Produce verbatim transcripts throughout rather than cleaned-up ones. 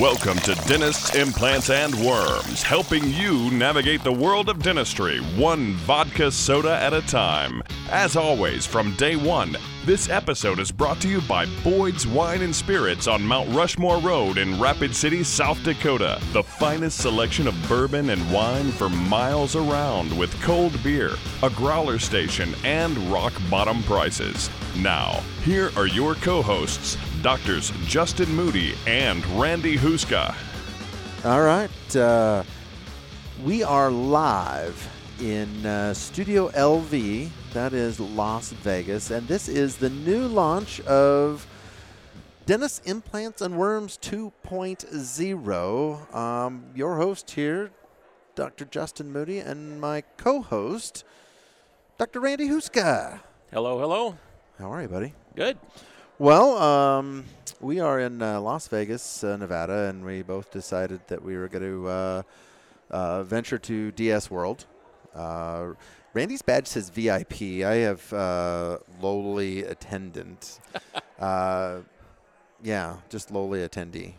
Welcome to Dentists, Implants, and Worms, helping you navigate the world of dentistry one vodka soda at a time. As always, from day one, this episode is brought to you by Boyd's Wine and Spirits on Mount Rushmore Road in Rapid City, South Dakota. The finest selection of bourbon and wine for miles around with cold beer, a growler station, and rock bottom prices. Now, here are your co-hosts, Doctors Justin Moody and Randy Huska. All right. Uh, we are live in uh, Studio L V, that is Las Vegas, and this is the new launch of Dentists, Implants, and Worms two point oh. Um, your host here, Doctor Justin Moody, and my co-host, Doctor Randy Huska. Hello, hello. How are you, buddy? Good. Well, um, we are in uh, Las Vegas, uh, Nevada, and we both decided that we were going to uh, uh, venture to D S World. Uh, Randy's badge says V I P. I have uh, lowly attendant. uh, yeah, just lowly attendee.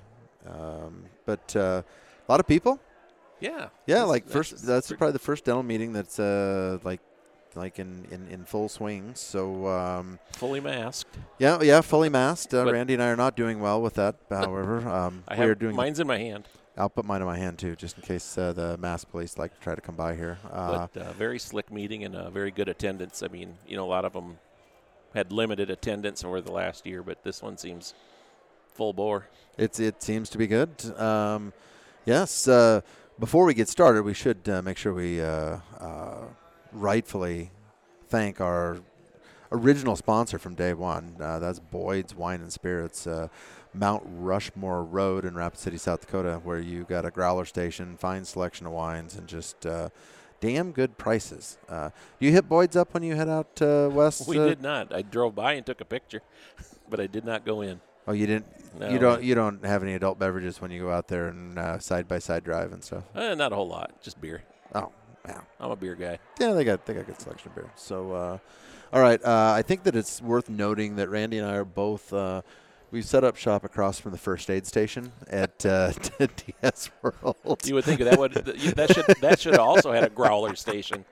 Um, but uh, a lot of people. Yeah. Yeah, that's, like that's, first. that's, That's pretty, probably the first dental meeting that's uh, like. like in, in, in full swing. So um, fully masked. Yeah, yeah, fully masked. Uh, Randy and I are not doing well with that, however. Um, I we are have doing mine's in my hand. I'll put mine in my hand, too, just in case uh, the mask police like to try to come by here. Uh, but uh, very slick meeting and uh, very good attendance. I mean, you know, a lot of them had limited attendance over the last year, but this one seems full bore. It's It seems to be good. Um, yes, uh, before we get started, we should uh, make sure we uh, uh, rightfully thank our original sponsor from day one. Uh, that's Boyd's Wine and Spirits, uh, Mount Rushmore Road in Rapid City, South Dakota, where you got a growler station, fine selection of wines, and just uh, damn good prices. Uh, do you hit Boyd's up when you head out uh, west? We uh, did not. I drove by and took a picture, but I did not go in. Oh, you didn't. No, you don't. You don't have any adult beverages when you go out there and uh, side by side drive and stuff. Uh, not a whole lot, just beer. Oh, yeah. I'm a beer guy. Yeah, they got they got good selection of beer. So, uh, all right. Uh, I think that it's worth noting that Randy and I are both. Uh, we've set up shop across from the first aid station at uh, D S World. You would think that would that should that should also had a growler station.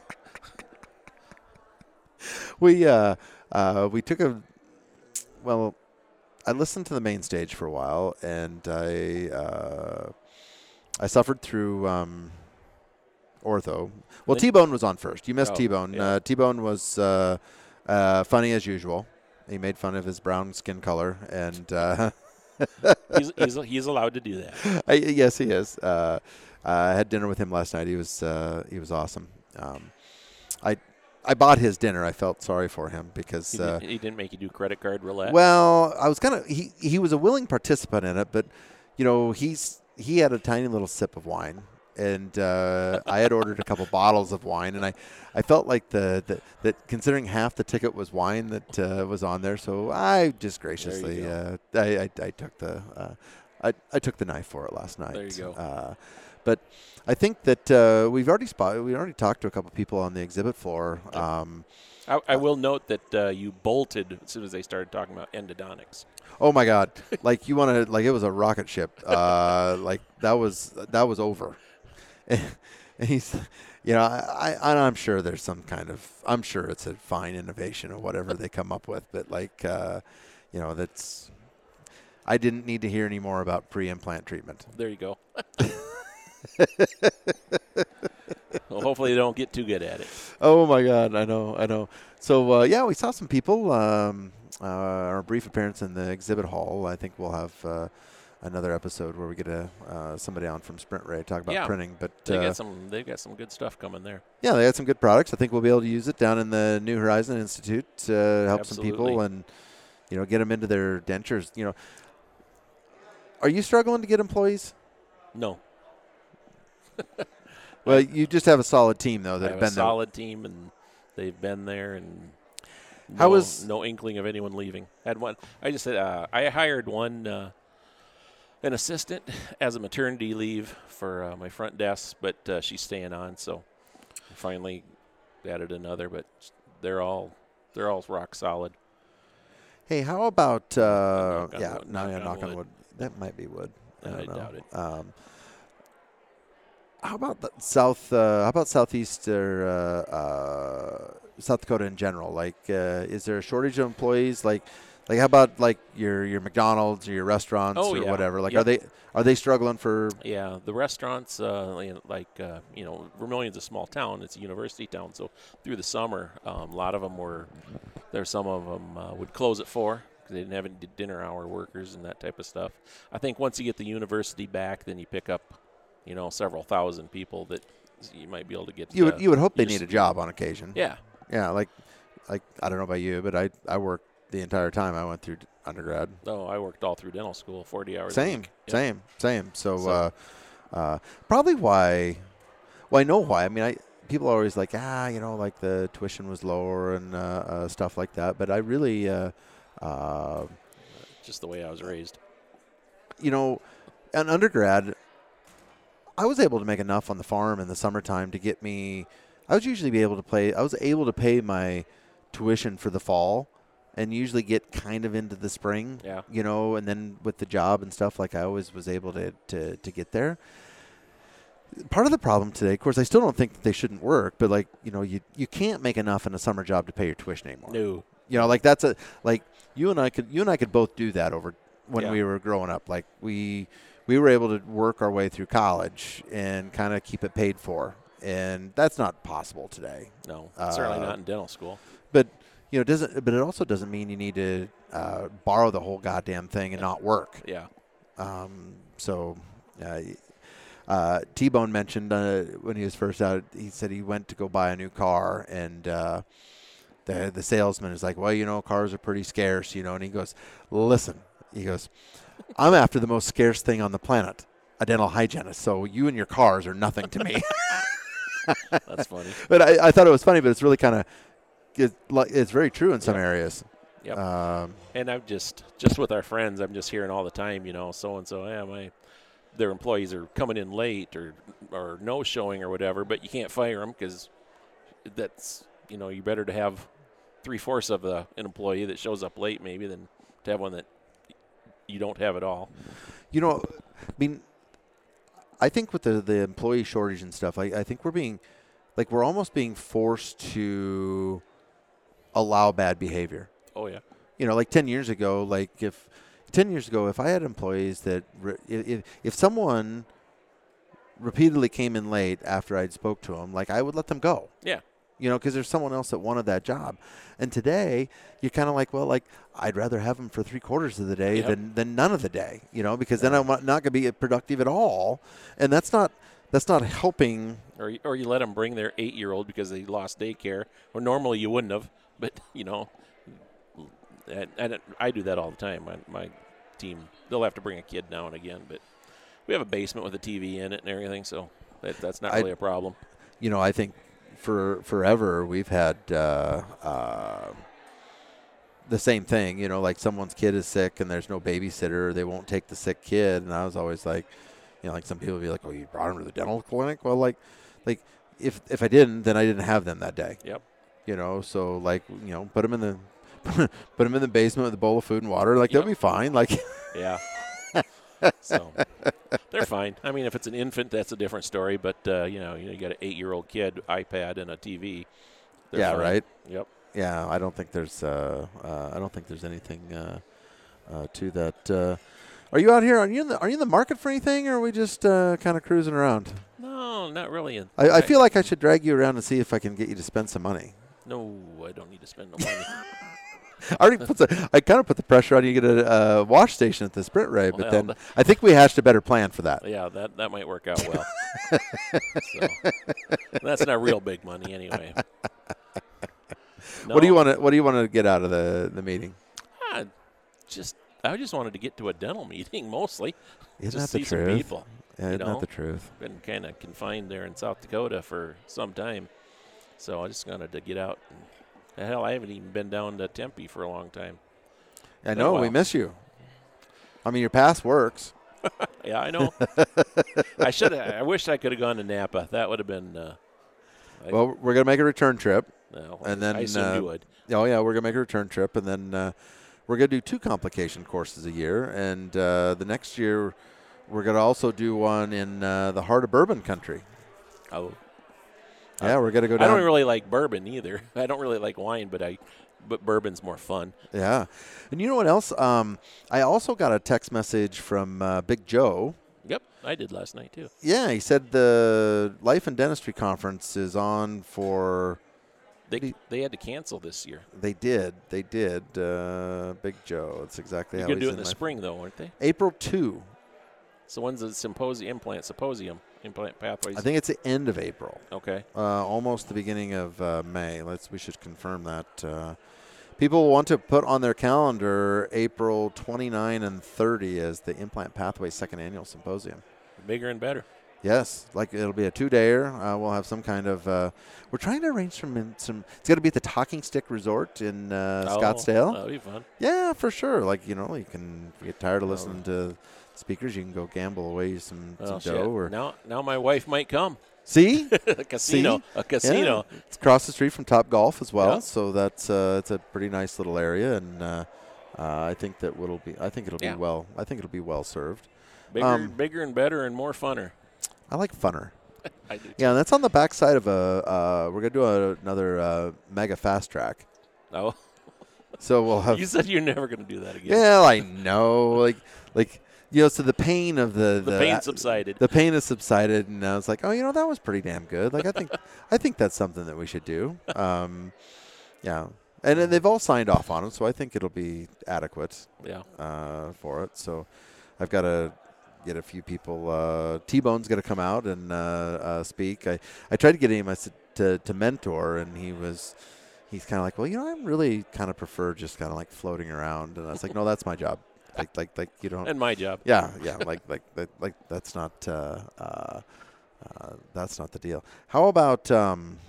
We uh, uh, we took a well. I listened to the main stage for a while, and I uh, I suffered through um, ortho. Well, T-Bone was on first. You missed oh, T-Bone. Yeah. Uh, T-Bone was uh, uh, funny as usual. He made fun of his brown skin color, and uh, he's, he's he's allowed to do that. I, yes, he is. Uh, I had dinner with him last night. He was uh, he was awesome. Um, I. I bought his dinner. I felt sorry for him because he, uh, did, he didn't make you do credit card roulette. Well, I was kind of he. He was a willing participant in it, but you know he's he had a tiny little sip of wine, and uh, I had ordered a couple bottles of wine, and I, I felt like the, the that considering half the ticket was wine that uh, was on there, so I just graciously uh, I, I I took the uh, I I took the knife for it last night. There you go. Uh, but I think that uh, we've already spot, we already talked to a couple people on the exhibit floor. Um, I, I will note that uh, you bolted as soon as they started talking about endodontics. Oh my God! Like you want to, like it was a rocket ship. Uh, like that was that was over. And, and he's, you know, I, I I'm sure there's some kind of, I'm sure it's a fine innovation or whatever they come up with, but like, uh, you know, that's. I didn't need to hear any more about pre-implant treatment. There you go. Well, hopefully they don't get too good at it. Oh my God, I know, I know. So uh, yeah, we saw some people. Um, uh, our brief appearance in the exhibit hall. I think we'll have uh, another episode where we get a uh, somebody on from Sprint Ray talk about yeah, printing. But they uh, got some, they got some good stuff coming there. Yeah, they got some good products. I think we'll be able to use it down in the New Horizon Institute to help Absolutely. some people and you know get them into their dentures. You know, are you struggling to get employees? No. Well, you just have a solid team though that I have have been a solid team, and they've been there, and no, How was- no inkling of anyone leaving. Had one. I just said uh, I hired one uh, an assistant as a maternity leave for uh, my front desk, but uh, she's staying on, so finally added another. But they're all they're all rock solid. Hey, how about uh, Knock on yeah? wood, No, knock yeah, on knock on wood. wood. That might be wood. I, don't I know. doubt it. Um, how about the South? Uh, how about Southeast or uh, uh, South Dakota in general? Like, uh, is there a shortage of employees? Like, like how about like your your McDonald's or your restaurants Oh, or yeah. whatever? Like, Yep. are they are they struggling for? Yeah, the restaurants, uh, you know, like, uh, you know, Vermilion's a small town. It's a university town. So through the summer, um, a lot of them were, there's some of them uh, would close at four because they didn't have any dinner hour workers and that type of stuff. I think once you get the university back, then you pick up, you know, several thousand people that you might be able to get. You would uh, you would hope they used need a to. job on occasion. Yeah. Yeah, like like I don't know about you, but I I worked the entire time I went through undergrad. Oh, I worked all through dental school, forty hours a Same, week. Yep. same, same. So, So- uh, uh, probably why. Well, I know why. I mean, I people are always like, ah, you know, like the tuition was lower and uh, uh, stuff like that. But I really, uh, uh, Just the way I was raised. you know, an undergrad, I was able to make enough on the farm in the summertime to get me. I was usually be able to play. I was able to pay my tuition for the fall, and usually get kind of into the spring. Yeah. You know, and then with the job and stuff, like I always was able to to to get there. Part of the problem today, of course, I still don't think that they shouldn't work, but like you know, you you can't make enough in a summer job to pay your tuition anymore. No. You know, like that's a like you and I could you and I could both do that over when Yeah. we were growing up. Like we we were able to work our way through college and kind of keep it paid for, and that's not possible today. No. Certainly Uh, not in dental school. But you know, it doesn't but it also doesn't mean you need to uh, borrow the whole goddamn thing and not work. Yeah. Um, so. Uh, Uh, T-Bone mentioned uh, when he was first out, he said he went to go buy a new car, and uh, the the salesman is like, well, you know, cars are pretty scarce, you know, and he goes, listen, he goes, I'm after the most scarce thing on the planet, a dental hygienist, so you and your cars are nothing to me. That's funny. But I, I thought it was funny, but it's really kind of, it, like, it's very true in some Yep. areas. Yep. Um, And I'm just, just with our friends, I'm just hearing all the time, you know, so-and-so, yeah, my, their employees are coming in late or, or no showing or whatever, but you can't fire them because that's, you know, you better to have three-fourths of the, an employee that shows up late maybe than to have one that you don't have at all. You know, I mean, I think with the, the employee shortage and stuff, I, I think we're being, like, we're almost being forced to allow bad behavior. Oh, yeah. You know, like ten years ago, like if ten years ago, if I had employees that, re- if, if someone repeatedly came in late after I'd spoke to them, like I would let them go. Yeah. You know, because there's someone else that wanted that job. And today, you're kind of like, well, like, I'd rather have them for three quarters of the day Yep. than, than none of the day, you know, because then I'm not going to be productive at all. And that's not that's not helping. Or, you- or you let them bring their eight-year-old because they lost daycare, or normally you wouldn't have, but, you know, and, and I do that all the time. My, my team, they'll have to bring a kid now and again, but we have a basement with a T V in it and everything, so that, that's not I- really a problem. You know, I think for forever we've had uh, uh, the same thing, you know, like someone's kid is sick and there's no babysitter. They won't take the sick kid. And I was always like, you know, like some people would be like, oh, you brought him to the dental clinic? Well, like, like if if I didn't, then I didn't have them that day. Yep. You know, so like, you know, put them in the put them in the basement with a bowl of food and water. Like, Yep. they'll be fine. Like, Yeah. So they're fine. I mean, if it's an infant, that's a different story. But uh, you know, you know, you got an eight-year-old kid, iPad, and a T V. They're yeah, fine. right. Yep. Yeah, I don't think there's uh, uh, I don't think there's anything uh, uh, to that. Uh, are you out here? Are you in the Are you in the market for anything, or are we just uh, kind of cruising around? No, not really. I, I feel like I should drag you around and see if I can get you to spend some money. No, I don't need to spend no money. I already put the, I kind of put the pressure on you to get a uh, wash station at the Sprint Ray, but Well, then th- I think we hatched a better plan for that. Yeah, that that might work out well. So, that's not real big money anyway. No, What do you want to What do you want to get out of the the meeting? I just I just wanted to get to a dental meeting mostly. Isn't just that the see some truth? people. Yeah, you isn't know? that the truth? Been kind of confined there in South Dakota for some time, so I just wanted to get out. And, hell, I haven't even been down to Tempe for a long time. I Been a know we while. miss you. I mean, your pass works. Yeah, I know. I should. I wish I could have gone to Napa. That would have been. Uh, I, Well, we're gonna make a return trip. no, and then, I assume uh, you would. Oh yeah, we're gonna make a return trip, and then uh, we're gonna do two complication courses a year. And uh, the next year, we're going to also do one in uh, the heart of bourbon country. Oh. Yeah, we're going to go down. I don't really like bourbon either. I don't really like wine, but I, but bourbon's more fun. Yeah. And you know what else? Um, I also got a text message from uh, Big Joe. Yep, I did last night too. Yeah, he said the Life and Dentistry Conference is on for... They they had to cancel this year. They did. They did. Uh, Big Joe. That's exactly You're how going to he's do it in the my- spring, though, aren't they? April second. So when's the symposium, implant symposium, implant pathways? I think it's the end of April. Okay. Uh, almost the beginning of uh, May. Let's. We should confirm that. Uh, people want to put on their calendar April twenty-ninth and thirtieth as the Implant Pathways Second Annual Symposium. Bigger and better. Yes, like it'll be a two-dayer. Uh, we'll have some kind of. Uh, we're trying to arrange some. some it's going to be at the Talking Stick Resort in uh, Oh, Scottsdale. That'll be fun. Yeah, for sure. Like you know, you can if you get tired of Oh. listening to speakers. You can go gamble away some, Oh, some shit. dough. Or Now, now my wife might come. see, a casino. See? A casino. Yeah. It's across the street from Top Golf as well, Yeah. so that's uh, it's a pretty nice little area, and uh, uh, I think that will be. I think it'll Yeah. be well. I think it'll be well served. Bigger, Um, bigger and better and more funner. I like funner. I do. Too. Yeah, and that's on the backside of a. Uh, we're gonna do a, another uh, mega fast track, Oh, so we'll have. you said you're never going to do that again. Yeah, I know. Like, like you know, so the pain of the The pain subsided. The pain has subsided, and I was like, oh, you know, that was pretty damn good. Like, I think, I think that's something that we should do. Um, yeah, and then they've all signed off on it, so I think it'll be adequate Yeah. uh, for it. So, I've got to get a few people. Uh, T-Bone's going to come out and uh, uh, speak. I, I tried to get him I said, to to mentor, and he was. He's kind of like, well, you know, I'm really kind of prefer just kind of like floating around, and I was like, no, that's my job. Like, like, like you don't. And my job. Yeah, yeah, like, like, like, like that's not, uh, uh, uh, that's not the deal. How about, um,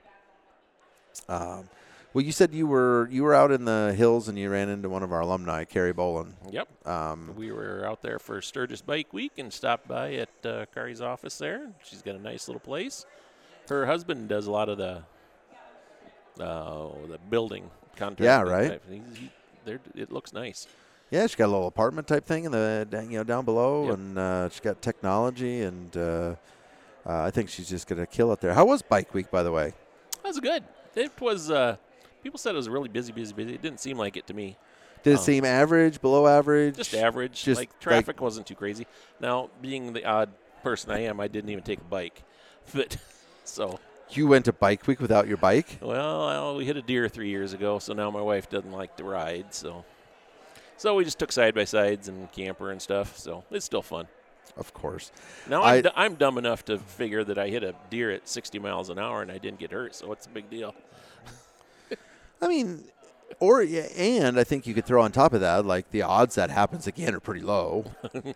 um, well, you said you were you were out in the hills and you ran into one of our alumni, Carrie Boland. Yep. Um, We were out there for Sturgis Bike Week and stopped by at uh, Carrie's office there. She's got a nice little place. Her husband does a lot of the uh, the building contract. Yeah, right. Type. He, he, they're- it looks nice. yeah, she's got a little apartment type thing in the you know down below, Yep. and uh, she's got technology, and uh, uh, I think she's just gonna kill it there. How was Bike Week, by the way? That was good. It was. Uh, people said it was really busy, busy, busy. It didn't seem like it to me. Did it Oh. seem average, below average? Just average. Just like traffic wasn't too crazy. Now, being the odd person I am, I didn't even take a bike. But so, You went to Bike Week without your bike? well, well, we hit a deer three years ago, so now my wife doesn't like to ride. So, so we just took side by sides and camper and stuff. So it's still fun. Of course. Now I- I'm, d- I'm dumb enough to figure that I hit a deer at sixty miles an hour and I didn't get hurt. So what's the big deal? I mean, or yeah, and I think you could throw on top of that, like the odds that happens again are pretty low.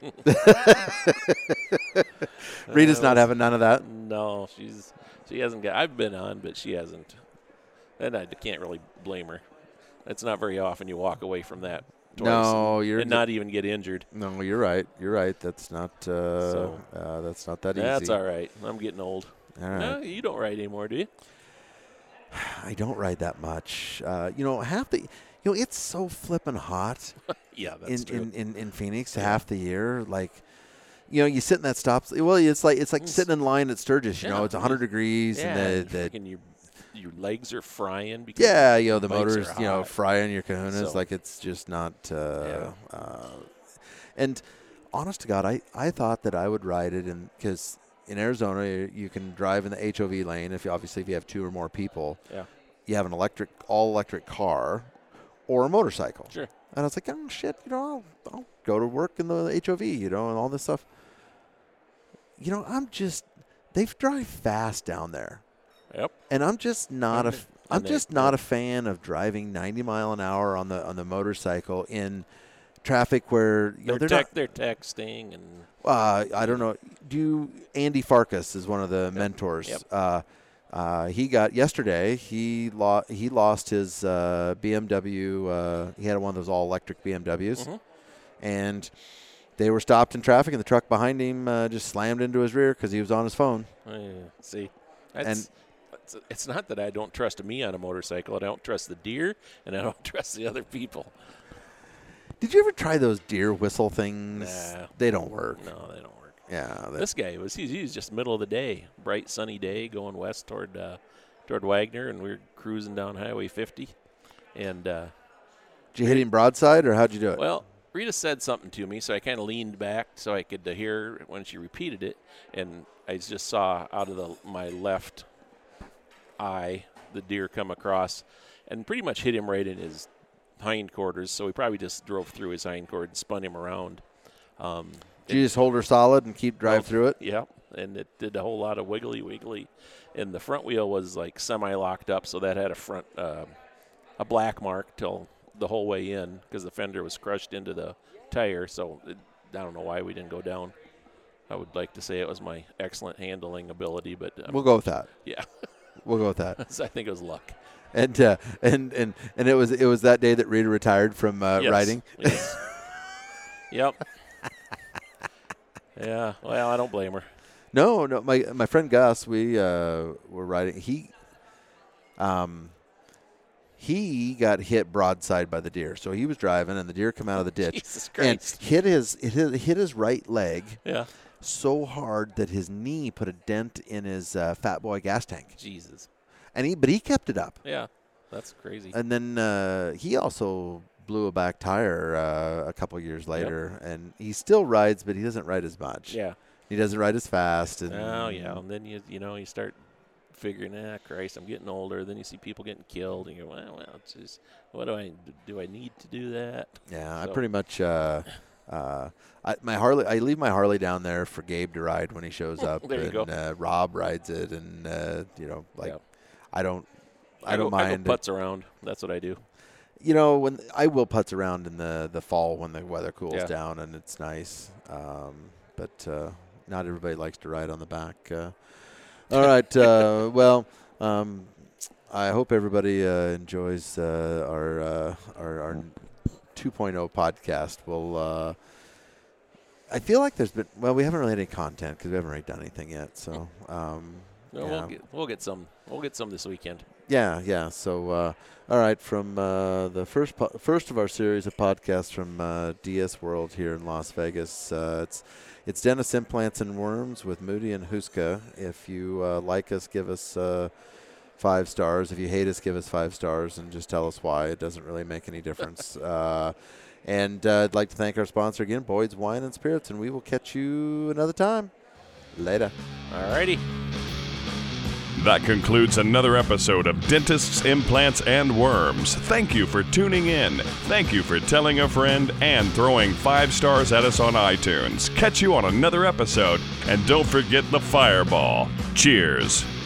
Rita's not having none of that. No, she's she hasn't got. I've been on, but she hasn't, and I can't really blame her. It's not very often you walk away from that twice No, and, you're and not even get injured. No, you're right. You're right. That's not. Uh, So- uh, that's not that easy. That's all right. I'm getting old. All right. No, you don't ride anymore, do you? I don't ride that much. Uh, you know, half the. You know, it's so flippin' hot Yeah, in, that's true. in, in, in Phoenix half the year. Like, you know, you sit in that stop. Well, it's like it's like It's- sitting in line at Sturgis. You know, Yeah. it's one hundred degrees, yeah, and the, the freaking your your legs are frying because yeah, you know, the bikes motors, are you know, hot. frying your kahunas. So- like it's just not. Uh, Yeah. uh, and honest to God, I, I thought that I would ride it, and because in Arizona you, you can drive in the H O V lane if you, obviously if you have two or more people. Yeah. You have an electric, all electric car, or a motorcycle. Sure. And I was like, oh shit, you know, I'll, I'll go to work in the H O V, you know, and all this stuff. You know, I'm just they drive fast down there. Yep. And I'm just not a And f- they- I'm and they- just not yeah. a fan of driving ninety mile an hour on the on the motorcycle in traffic where you know They're, they're tec- they're texting and not. Uh, I don't know. Do you, Andy Farkas is one of the mentors. Yep. Uh, uh, he got yesterday. He lost. He lost his uh, B M W. Uh, he had one of those all electric B M Ws, Mhm. and they were stopped in traffic, and the truck behind him uh, just slammed into his rear because he was on his phone. Uh, see, that's, And- it's, it's not that I don't trust me on a motorcycle. I don't trust the deer, and I don't trust the other people. Did you ever try those deer whistle things? Nah. They don't work. No, they don't work. Yeah. This guy was he was just middle of the day, bright sunny day, going west toward uh, toward Wagner, and we were cruising down Highway fifty. And uh, did you hit him broadside, or how'd you do it? well, Rita said something to me, so I kind of leaned back so I could uh, hear when she repeated it, and I just saw out of the my left eye the deer come across, and pretty much hit him right in his hindquarters. So we probably just drove through his hindquarters and spun him around. Um, Did you just hold her solid and keep drive Well, through it? Yeah, and it did a whole lot of wiggly wiggly, and the front wheel was like semi locked up, so that had a front uh, a black mark till the whole way in because the fender was crushed into the tire. So it, I don't know why we didn't go down. I would like to say it was my excellent handling ability, but um, We'll go with that. yeah, We'll go with that. so I think it was luck. And uh, and and and it was it was that day that Rita retired from uh, Yes. riding. Yes. Yep. Yeah. Well, I don't blame her. No, no. My my friend Gus, we uh, were riding. He, um, he got hit broadside by the deer. So he was driving, and the deer come out of the ditch Jesus and Christ. hit his it hit, hit his right leg Yeah. so hard that his knee put a dent in his uh, Fat Boy gas tank. Jesus. And he but he kept it up. Yeah. That's crazy. And then uh, he also blew a back tire uh, a couple years later, and he still rides, but he doesn't ride as much. Yeah. He doesn't ride as fast. And Oh yeah, and then you you know you start figuring, ah, Christ, I'm getting older. Then you see people getting killed, and you go, well, well, it's just, what do I do? I need to do that? Yeah, I So- pretty much. Uh, uh, I, my Harley, I leave my Harley down there for Gabe to ride when he shows up. There you and, go. Uh, Rob rides it, and uh, you know, like Yeah. I don't, I, I don't go, mind. I go putz around. That's what I do. You know, when I will putz around in the, the fall when the weather cools Yeah. down and it's nice. Um, but uh, not everybody likes to ride on the back. Uh, all right. Uh, well, um, I hope everybody uh, enjoys uh, our, uh, our our two point oh podcast. We'll. Uh, I feel like there's been well, we haven't really had any content because we haven't really done anything yet. So. Um, No, yeah. we'll get we'll get some we'll get some this weekend. Yeah, yeah. So, uh, all right, from uh, the first po- first of our series of podcasts from uh, D S World here in Las Vegas, uh, it's it's Dennis Implants and Worms with Moody and Huska. If you uh, like us, give us uh, five stars. If you hate us, give us five stars, and just tell us why. It doesn't really make any difference. uh, and uh, I'd like to thank our sponsor again, Boyd's Wine and Spirits, and we will catch you another time. Later. All righty. That concludes another episode of Dentists, Implants, and Worms. Thank you for tuning in. Thank you for telling a friend and throwing five stars at us on iTunes. Catch you on another episode, and don't forget the fireball. Cheers.